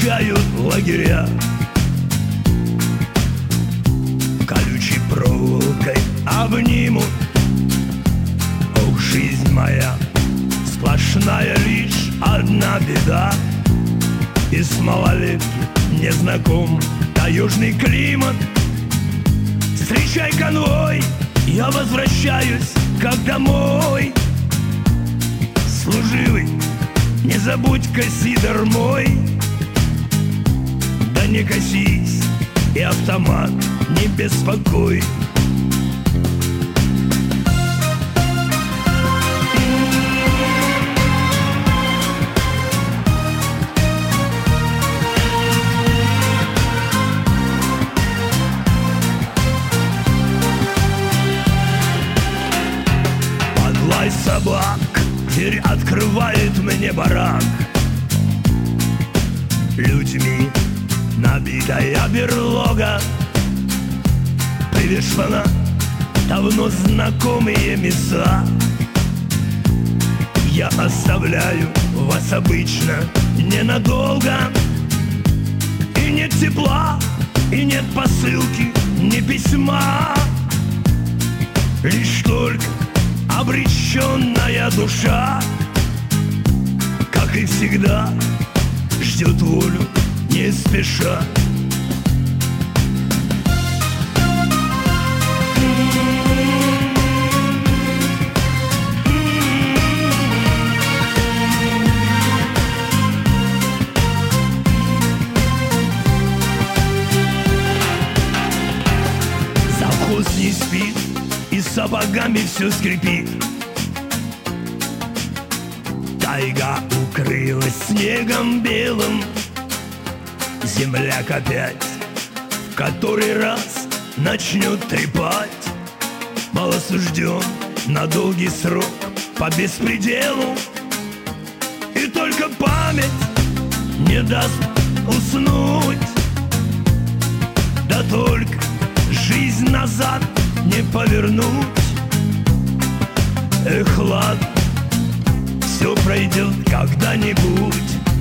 встречают лагеря. Колючей проволокой обнимут. Ох, жизнь моя, сплошная лишь одна беда. Из малолетки не знаком таежный климат. Встречай конвой, я возвращаюсь как домой. Служивый, не забудь-ка сидор мой. Да не косись, и автомат не беспокой. Подлай собак дверь открывает мне барак. Людьми набитая берлога, привешена давно знакомые места. Я оставляю вас обычно ненадолго. И нет тепла, и нет посылки, ни письма. Лишь только обреченная душа, как и всегда, ждет волю не спеша. Завхоз не спит и сапогами все скрипит. Тайга укрылась снегом белым. Земляк опять в который раз начнет трепать. Малосужден на долгий срок по беспределу. И только память не даст уснуть. Да только жизнь назад не повернуть. Эх, ладно, все пройдет когда-нибудь.